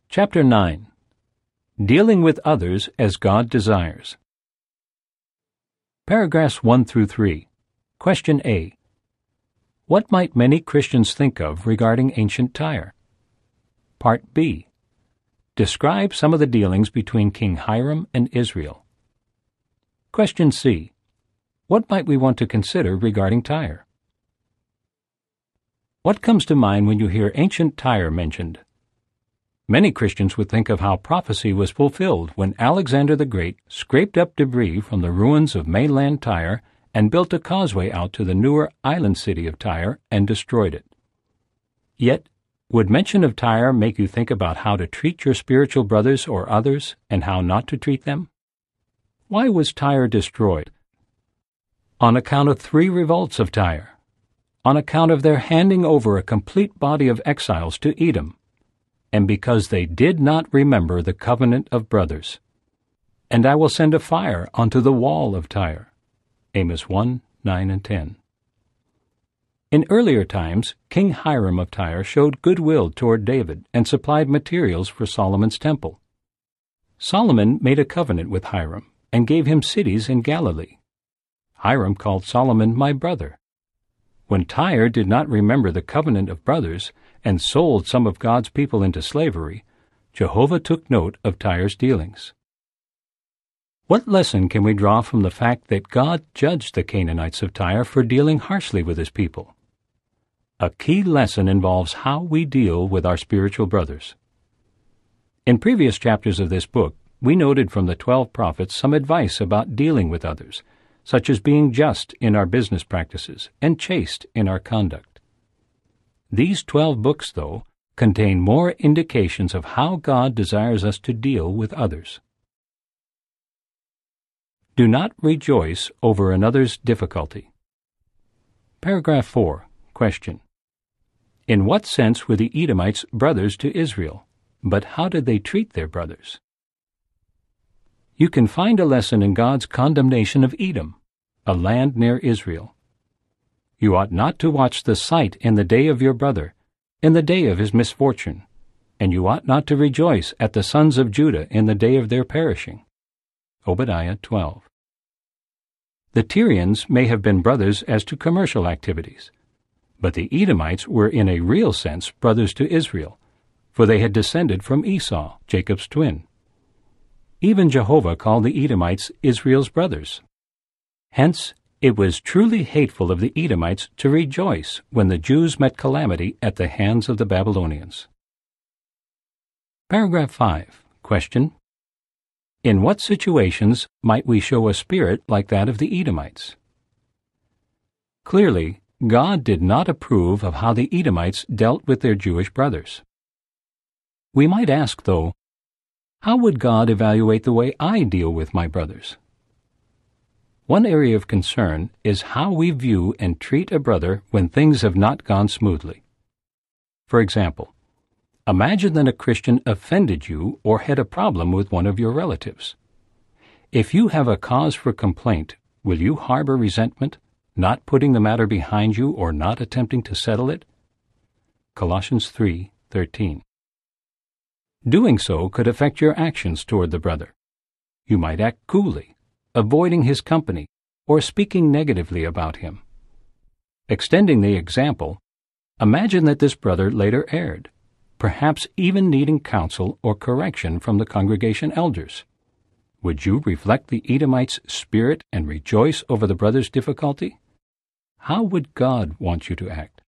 Chapter 9. Dealing with Others as God Desires. Paragraphs 1 through 3. Question A. What might many Christians think of regarding ancient Tyre? Part B. Describe some of the dealings between King Hiram and Israel. Question C. What might we want to consider regarding Tyre? What comes to mind when you hear ancient Tyre mentioned? Many Christians would think of how prophecy was fulfilled when Alexander the Great scraped up debris from the ruins of mainland Tyre and built a causeway out to the newer island city of Tyre and destroyed it. Yet, would mention of Tyre make you think about how to treat your spiritual brothers or others and how not to treat them? Why was Tyre destroyed? On account of 3 revolts of Tyre. On account of their handing over a complete body of exiles to Edom, and because they did not remember the covenant of brothers. And I will send a fire unto the wall of Tyre. Amos 1, 9 and 10. In earlier times, King Hiram of Tyre showed goodwill toward David and supplied materials for Solomon's temple. Solomon made a covenant with Hiram and gave him cities in Galilee. Hiram called Solomon my brother. When Tyre did not remember the covenant of brothers and sold some of God's people into slavery, Jehovah took note of Tyre's dealings. What lesson can we draw from the fact that God judged the Canaanites of Tyre for dealing harshly with his people? A key lesson involves how we deal with our spiritual brothers. In previous chapters of this book, we noted from the 12 prophets some advice about dealing with others, such as being just in our business practices and chaste in our conduct. These 12 books, though, contain more indications of how God desires us to deal with others. Do not rejoice over another's difficulty. Paragraph 4. Question. In what sense were the Edomites brothers to Israel, but how did they treat their brothers? You can find a lesson in God's condemnation of Edom, a land near Israel. You ought not to watch the sight in the day of your brother, in the day of his misfortune, and you ought not to rejoice at the sons of Judah in the day of their perishing. Obadiah 12. The Tyrians may have been brothers as to commercial activities, but the Edomites were in a real sense brothers to Israel, for they had descended from Esau, Jacob's twin. Even Jehovah called the Edomites Israel's brothers. Hence, it was truly hateful of the Edomites to rejoice when the Jews met calamity at the hands of the Babylonians. Paragraph 5. Question. In what situations might we show a spirit like that of the Edomites? Clearly, God did not approve of how the Edomites dealt with their Jewish brothers. We might ask, though, how would God evaluate the way I deal with my brothers? One area of concern is how we view and treat a brother when things have not gone smoothly. For example, imagine that a Christian offended you or had a problem with one of your relatives. If you have a cause for complaint, will you harbor resentment, not putting the matter behind you or not attempting to settle it? Colossians 3:13. Doing so could affect your actions toward the brother. You might act coolly, avoiding his company, or speaking negatively about him. Extending the example, imagine that this brother later erred, perhaps even needing counsel or correction from the congregation elders. Would you reflect the Edomite's spirit and rejoice over the brother's difficulty? How would God want you to act?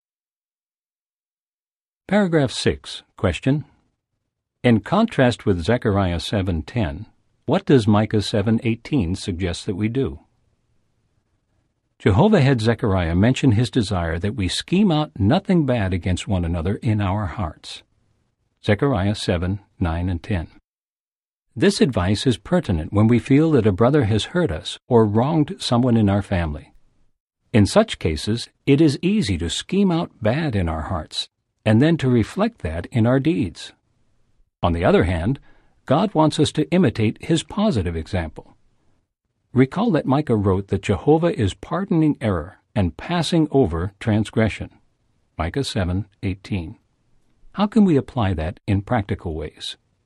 Paragraph 6. Question. In contrast with Zechariah 7:10, what does Micah 7:18 suggest that we do? Jehovah had Zechariah mention his desire that we scheme out nothing bad against one another in our hearts. Zechariah 7:9 and 10. This advice is pertinent when we feel that a brother has hurt us or wronged someone in our family. In such cases, it is easy to scheme out bad in our hearts and then to reflect that in our deeds. On the other hand, God wants us to imitate his positive example. Recall that Micah wrote that Jehovah is pardoning error and passing over transgression. Micah 7:18. How can we apply that in practical ways?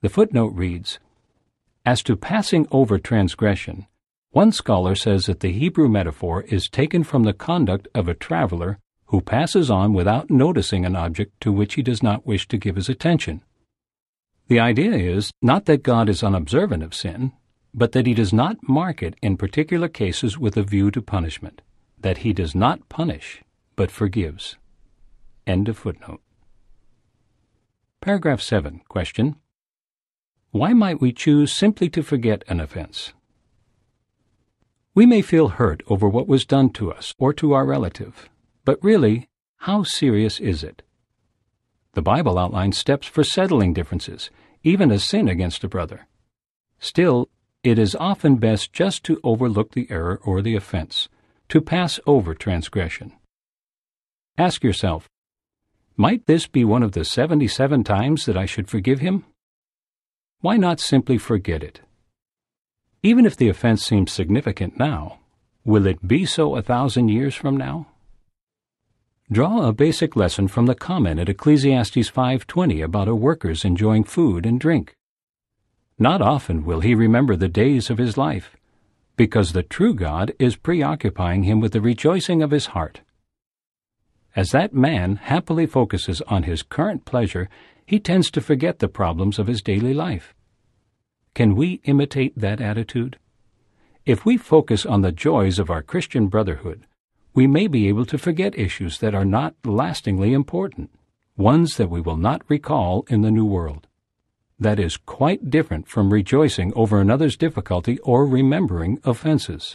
The footnote reads, "As to passing over transgression, one scholar says that the Hebrew metaphor is taken from the conduct of a traveler who passes on without noticing an object to which he does not wish to give his attention. The idea is not that God is unobservant of sin, but that he does not mark it in particular cases with a view to punishment, that he does not punish, but forgives." End of footnote. Paragraph 7. Question. Why might we choose simply to forget an offense? We may feel hurt over what was done to us or to our relative, but really, how serious is it? The Bible outlines steps for settling differences, even a sin against a brother. Still, it is often best just to overlook the error or the offense, to pass over transgression. Ask yourself, might this be one of the 77 times that I should forgive him? Why not simply forget it? Even if the offense seems significant now, will it be so 1,000 years from now? Draw a basic lesson from the comment at Ecclesiastes 5:20 about a worker's enjoying food and drink. Not often will he remember the days of his life, because the true God is preoccupying him with the rejoicing of his heart. As that man happily focuses on his current pleasure, he tends to forget the problems of his daily life. Can we imitate that attitude? If we focus on the joys of our Christian brotherhood, we may be able to forget issues that are not lastingly important, ones that we will not recall in the new world. That is quite different from rejoicing over another's difficulty or remembering offenses.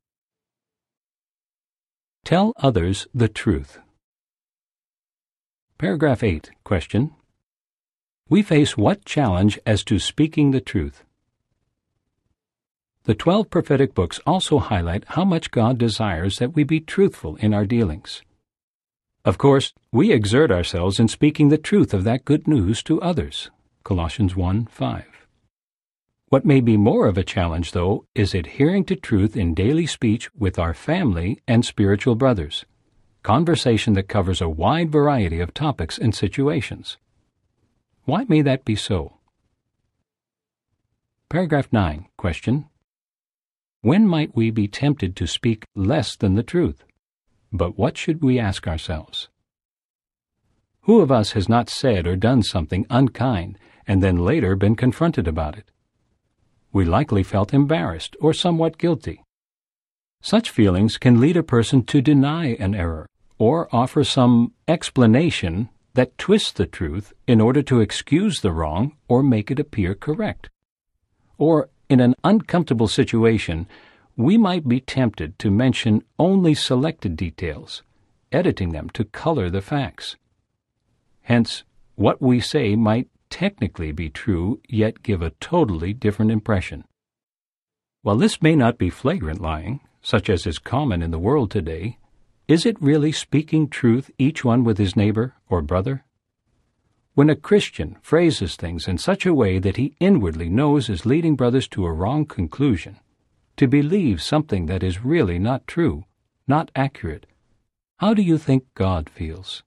Tell others the truth. Paragraph 8. Question. We face what challenge as to speaking the truth? The 12 prophetic books also highlight how much God desires that we be truthful in our dealings. Of course, we exert ourselves in speaking the truth of that good news to others. Colossians 1:5. What may be more of a challenge, though, is adhering to truth in daily speech with our family and spiritual brothers, conversation that covers a wide variety of topics and situations. Why may that be so? Paragraph 9. Question. When might we be tempted to speak less than the truth? But what should we ask ourselves? Who of us has not said or done something unkind and then later been confronted about it? We likely felt embarrassed or somewhat guilty. Such feelings can lead a person to deny an error or offer some explanation that twists the truth in order to excuse the wrong or make it appear correct. Or, in an uncomfortable situation, we might be tempted to mention only selected details, editing them to color the facts. Hence, what we say might technically be true, yet give a totally different impression. While this may not be flagrant lying, such as is common in the world today, is it really speaking truth each one with his neighbor or brother? When a Christian phrases things in such a way that he inwardly knows is leading brothers to a wrong conclusion, to believe something that is really not true, not accurate, how do you think God feels?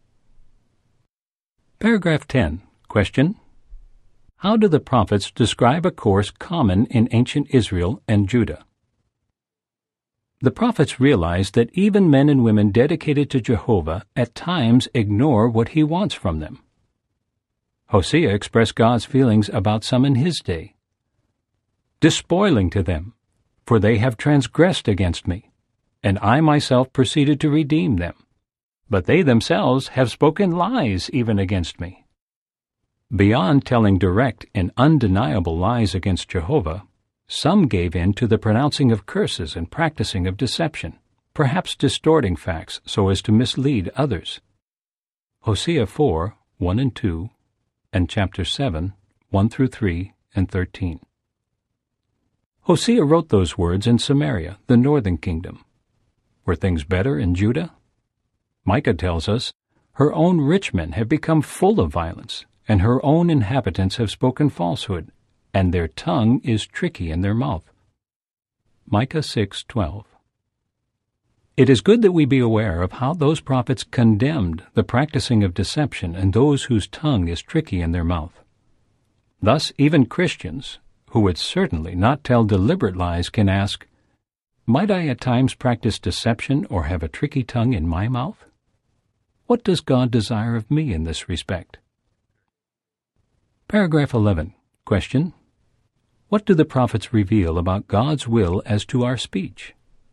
Paragraph 10. Question. How do the prophets describe a course common in ancient Israel and Judah? The prophets realized that even men and women dedicated to Jehovah at times ignore what he wants from them. Hosea expressed God's feelings about some in his day. Despoiling to them, for they have transgressed against me, and I myself proceeded to redeem them. But they themselves have spoken lies even against me. Beyond telling direct and undeniable lies against Jehovah, some gave in to the pronouncing of curses and practicing of deception, perhaps distorting facts so as to mislead others. Hosea 4, 1 and 2, and chapter 7, 1 through 3 and 13. Hosea wrote those words in Samaria, the northern kingdom. Were things better in Judah? Micah tells us, her own rich men have become full of violence, and her own inhabitants have spoken falsehood, and their tongue is tricky in their mouth. Micah 6:12. It is good that we be aware of how those prophets condemned the practicing of deception and those whose tongue is tricky in their mouth. Thus, even Christians, who would certainly not tell deliberate lies, can ask, "Might I at times practice deception or have a tricky tongue in my mouth? What does God desire of me in this respect?" Paragraph 11. Question. What do the prophets reveal about God's will as to our speech?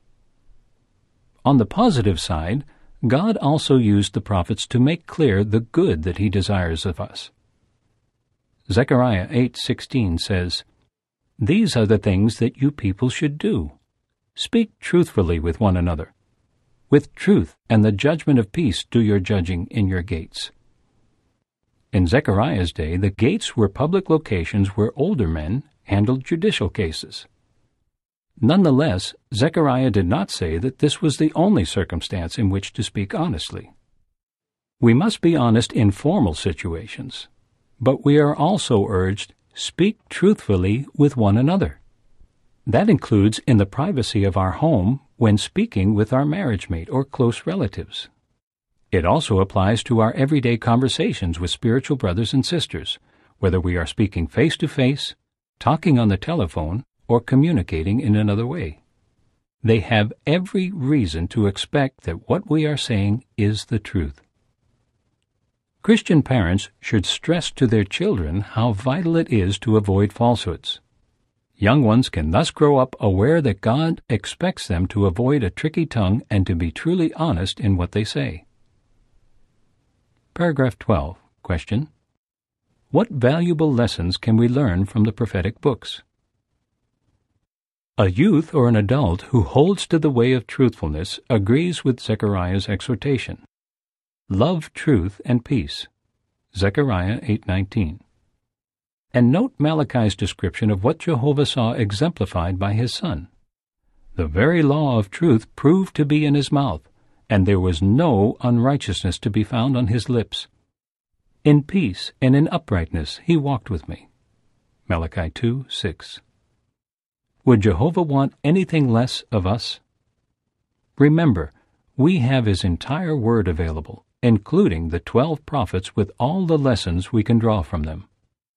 On the positive side, God also used the prophets to make clear the good that He desires of us. Zechariah 8:16 says, "These are the things that you people should do. Speak truthfully with one another. With truth and the judgment of peace do your judging in your gates." In Zechariah's day, the gates were public locations where older men handled judicial cases. Nonetheless, Zechariah did not say that this was the only circumstance in which to speak honestly. We must be honest in formal situations, but we are also urged, speak truthfully with one another. That includes in the privacy of our home when speaking with our marriage mate or close relatives. It also applies to our everyday conversations with spiritual brothers and sisters, whether we are speaking face-to-face, talking on the telephone, or communicating in another way. They have every reason to expect that what we are saying is the truth. Christian parents should stress to their children how vital it is to avoid falsehoods. Young ones can thus grow up aware that God expects them to avoid a tricky tongue and to be truly honest in what they say. Paragraph 12. Question. What valuable lessons can we learn from the prophetic books? A youth or an adult who holds to the way of truthfulness agrees with Zechariah's exhortation. Love truth and peace. Zechariah 8:19. And note Malachi's description of what Jehovah saw exemplified by his Son. The very law of truth proved to be in his mouth, and there was no unrighteousness to be found on his lips. In peace and in uprightness he walked with me. Malachi 2:6. Would Jehovah want anything less of us? Remember, we have His entire Word available, including the 12 prophets with all the lessons we can draw from them.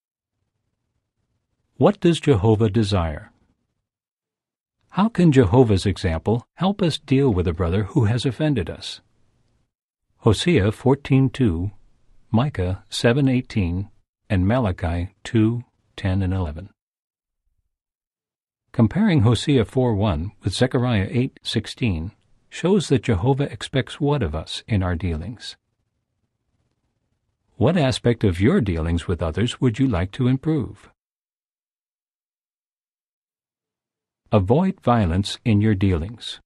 What does Jehovah desire? How can Jehovah's example help us deal with a brother who has offended us? Hosea 14:2, Micah 7:18, and Malachi 2:10 and 11. Comparing Hosea 4:1 with Zechariah 8:16 shows that Jehovah expects what of us in our dealings? What aspect of your dealings with others would you like to improve? Avoid violence in your dealings.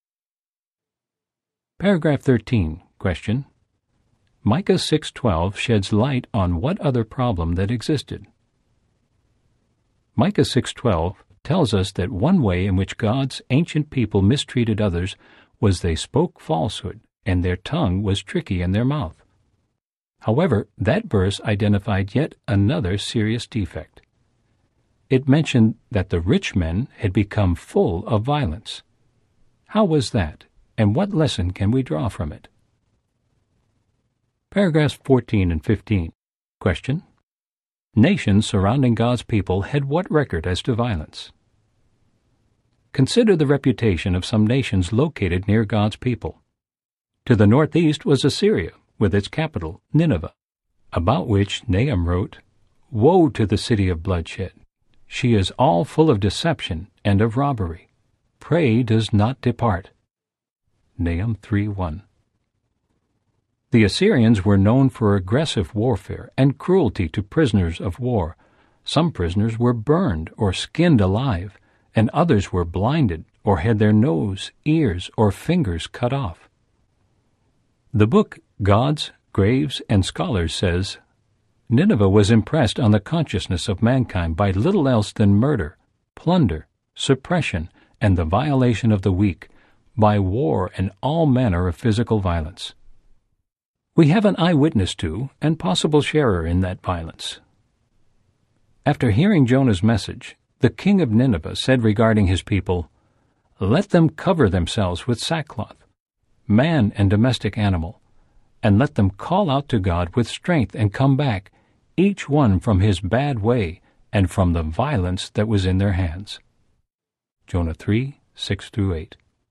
Paragraph 13. Question. Micah 6:12 sheds light on what other problem that existed. Micah 6:12 tells us that one way in which God's ancient people mistreated others was they spoke falsehood, and their tongue was tricky in their mouth. However, that verse identified yet another serious defect. It mentioned that the rich men had become full of violence. How was that, and what lesson can we draw from it? Paragraphs 14 and 15. Question. Nations surrounding God's people had what record as to violence? Consider the reputation of some nations located near God's people. To the northeast was Assyria, with its capital, Nineveh, about which Nahum wrote, "Woe to the city of bloodshed! She is all full of deception and of robbery. Prey does not depart." Nahum 3:1. The Assyrians were known for aggressive warfare and cruelty to prisoners of war. Some prisoners were burned or skinned alive, and others were blinded or had their nose, ears, or fingers cut off. The book Gods, Graves, and Scholars says, Nineveh was impressed on the consciousness of mankind by little else than murder, plunder, suppression, and the violation of the weak, by war and all manner of physical violence. We have an eyewitness to and possible sharer in that violence. After hearing Jonah's message, the king of Nineveh said regarding his people, "Let them cover themselves with sackcloth, man and domestic animal, and let them call out to God with strength and come back, each one from his bad way and from the violence that was in their hands. Jonah 3, 6-8.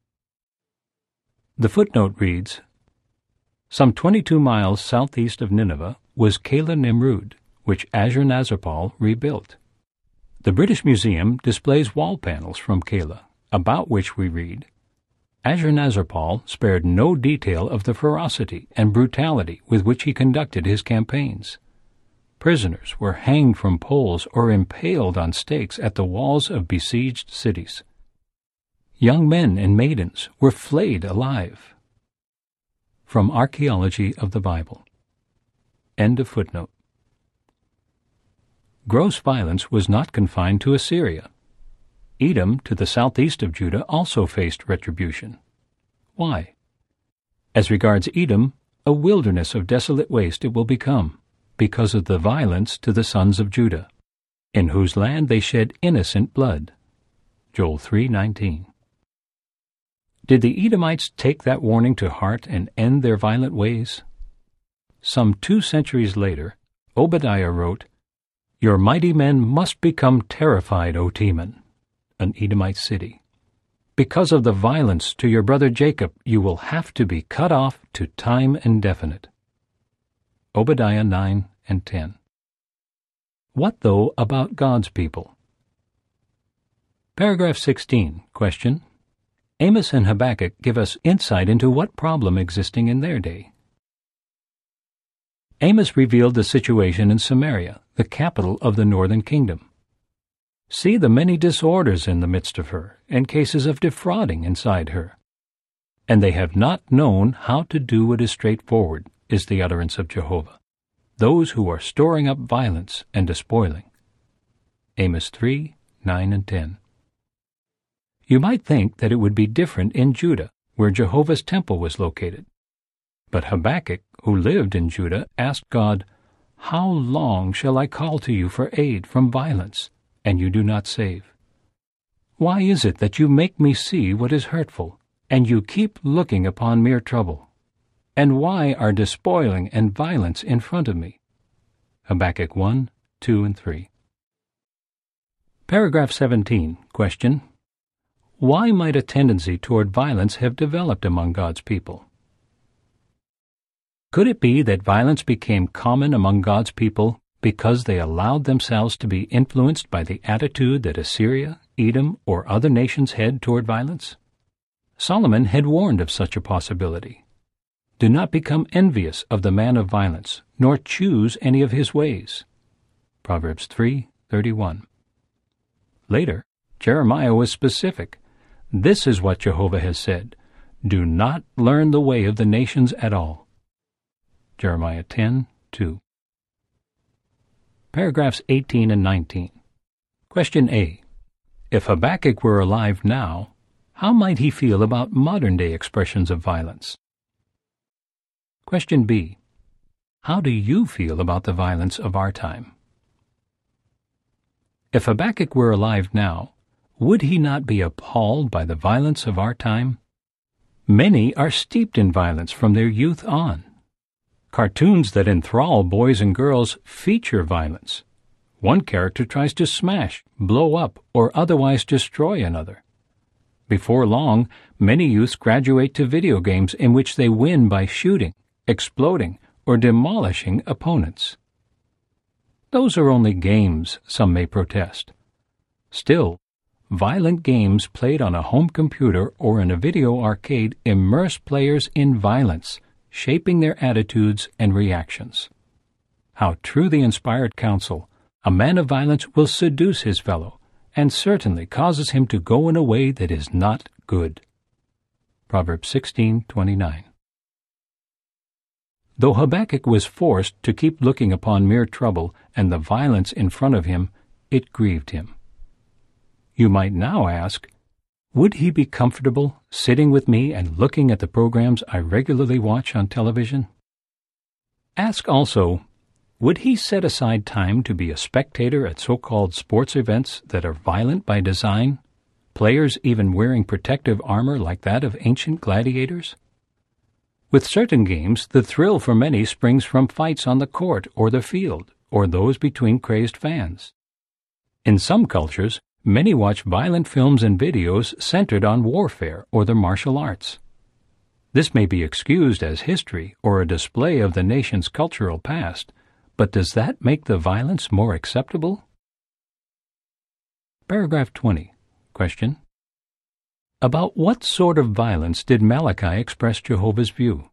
The footnote reads, some 22 miles southeast of Nineveh was Calah Nimrud, which Ashurnazirpal rebuilt. The British Museum displays wall panels from Calah, about which we read, Ashurnazirpal spared no detail of the ferocity and brutality with which he conducted his campaigns. Prisoners were hanged from poles or impaled on stakes at the walls of besieged cities. Young men and maidens were flayed alive. From Archaeology of the Bible. End of footnote. Gross violence was not confined to Assyria. Edom, to the southeast of Judah, also faced retribution. Why? As regards Edom, a wilderness of desolate waste it will become, because of the violence to the sons of Judah, in whose land they shed innocent blood. Joel 3:19. Did the Edomites take that warning to heart and end their violent ways? Some 2 centuries later, Obadiah wrote, Your mighty men must become terrified, O Teman, an Edomite city. Because of the violence to your brother Jacob, you will have to be cut off to time indefinite. Obadiah 9 and 10. What, though, about God's people? Paragraph 16, question. Amos and Habakkuk give us insight into what problem existing in their day. Amos revealed the situation in Samaria, the capital of the northern kingdom. See the many disorders in the midst of her, and cases of defrauding inside her. And they have not known how to do what is straightforward, is the utterance of Jehovah, those who are storing up violence and despoiling. Amos 3, 9 and 10. You might think that it would be different in Judah, where Jehovah's temple was located. But Habakkuk, who lived in Judah, asked God, How long shall I call to you for aid from violence, and you do not save? Why is it that you make me see what is hurtful, and you keep looking upon mere trouble? And why are despoiling and violence in front of me? Habakkuk 1, 2 and 3. Paragraph 17, question. Why might a tendency toward violence have developed among God's people? Could it be that violence became common among God's people because they allowed themselves to be influenced by the attitude that Assyria, Edom, or other nations had toward violence? Solomon had warned of such a possibility. Do not become envious of the man of violence, nor choose any of his ways. Proverbs 3:31. Later, Jeremiah was specific. This is what Jehovah has said, Do not learn the way of the nations at all. Jeremiah 10:2. Paragraphs 18 and 19. Question A. If Habakkuk were alive now, how might he feel about modern-day expressions of violence? Question B. How do you feel about the violence of our time? If Habakkuk were alive now, would he not be appalled by the violence of our time? Many are steeped in violence from their youth on. Cartoons that enthrall boys and girls feature violence. One character tries to smash, blow up, or otherwise destroy another. Before long, many youths graduate to video games in which they win by shooting, exploding, or demolishing opponents. Those are only games, some may protest. Still, violent games played on a home computer or in a video arcade immerse players in violence, shaping their attitudes and reactions. How true the inspired counsel, a man of violence will seduce his fellow, and certainly causes him to go in a way that is not good. Proverbs 16:29. Though Habakkuk was forced to keep looking upon mere trouble and the violence in front of him, it grieved him. You might now ask, would he be comfortable sitting with me and looking at the programs I regularly watch on television? Ask also, would he set aside time to be a spectator at so-called sports events that are violent by design, players even wearing protective armor like that of ancient gladiators? With certain games, the thrill for many springs from fights on the court or the field, or those between crazed fans. In some cultures, many watch violent films and videos centered on warfare or the martial arts. This may be excused as history or a display of the nation's cultural past, but does that make the violence more acceptable? Paragraph 20. Question. About what sort of violence did Malachi express Jehovah's view?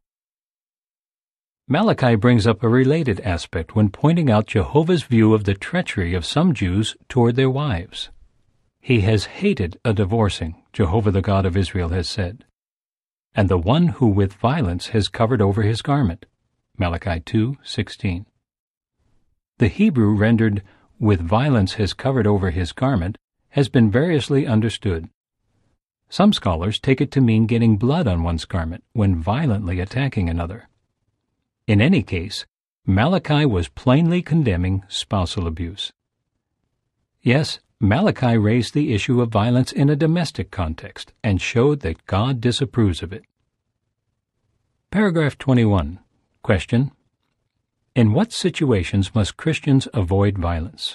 Malachi brings up a related aspect when pointing out Jehovah's view of the treachery of some Jews toward their wives. He has hated a divorcing, Jehovah the God of Israel has said, and the one who with violence has covered over his garment. Malachi 2:16. The Hebrew rendered, with violence has covered over his garment, has been variously understood. Some scholars take it to mean getting blood on one's garment when violently attacking another. In any case, Malachi was plainly condemning spousal abuse. Yes, Malachi raised the issue of violence in a domestic context and showed that God disapproves of it. Paragraph 21. Question. In what situations must Christians avoid violence?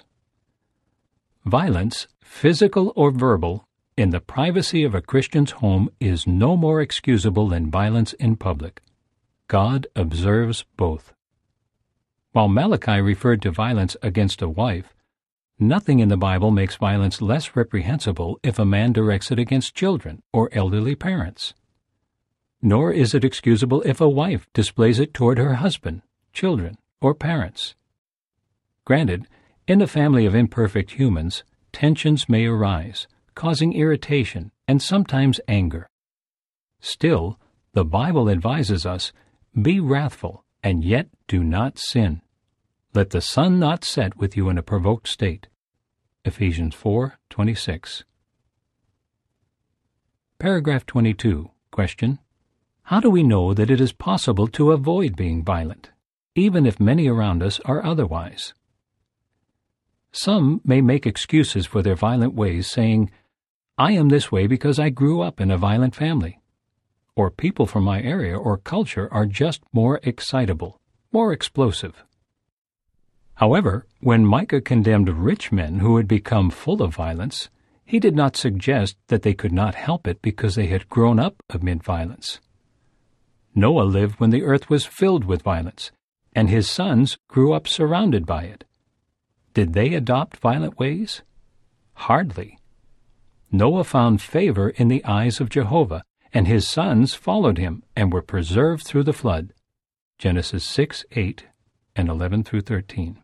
Violence, physical or verbal, in the privacy of a Christian's home is no more excusable than violence in public. God observes both. While Malachi referred to violence against a wife, nothing in the Bible makes violence less reprehensible if a man directs it against children or elderly parents. Nor is it excusable if a wife displays it toward her husband, children, or parents. Granted, in a family of imperfect humans, tensions may arise, causing irritation and sometimes anger. Still, the Bible advises us, be wrathful, and yet do not sin. Let the sun not set with you in a provoked state. Ephesians 4:26. Paragraph 22. Question. How do we know that it is possible to avoid being violent, even if many around us are otherwise? Some may make excuses for their violent ways, saying, I am this way because I grew up in a violent family. Or people from my area or culture are just more excitable, more explosive. However, when Micah condemned rich men who had become full of violence, he did not suggest that they could not help it because they had grown up amid violence. Noah lived when the earth was filled with violence, and his sons grew up surrounded by it. Did they adopt violent ways? Hardly. Noah found favor in the eyes of Jehovah, and his sons followed him and were preserved through the flood. Genesis 6:8 and 11-13.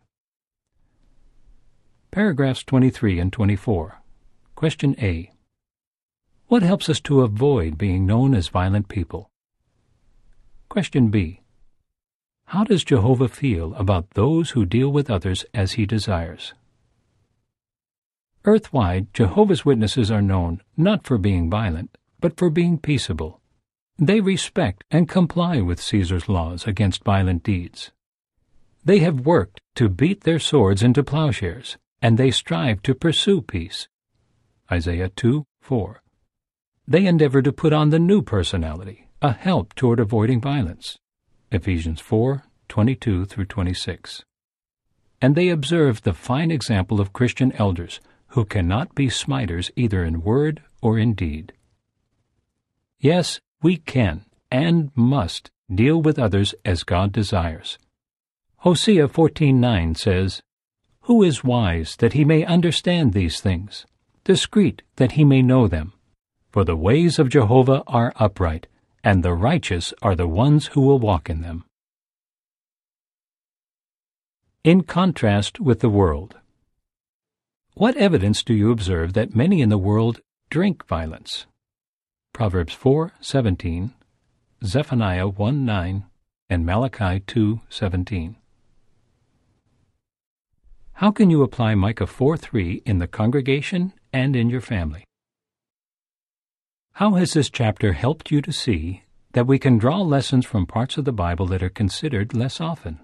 Paragraphs 23 and 24. Question A. What helps us to avoid being known as violent people? Question B. How does Jehovah feel about those who deal with others as he desires? Earthwide, Jehovah's Witnesses are known not for being violent, but for being peaceable. They respect and comply with Caesar's laws against violent deeds. They have worked to beat their swords into plowshares, and they strive to pursue peace. Isaiah 2:4. They endeavor to put on the new personality, a help toward avoiding violence. Ephesians 4:22-26. And they observe the fine example of Christian elders who cannot be smiters either in word or in deed. Yes, we can and must deal with others as God desires. Hosea 14:9 says, Who is wise that he may understand these things, discreet that he may know them? For the ways of Jehovah are upright, and the righteous are the ones who will walk in them. In contrast with the world. What evidence do you observe that many in the world drink violence? Proverbs 4:17, Zephaniah 1:9, and Malachi 2:17. How can you apply Micah 4:3 in the congregation and in your family? How has this chapter helped you to see that we can draw lessons from parts of the Bible that are considered less often?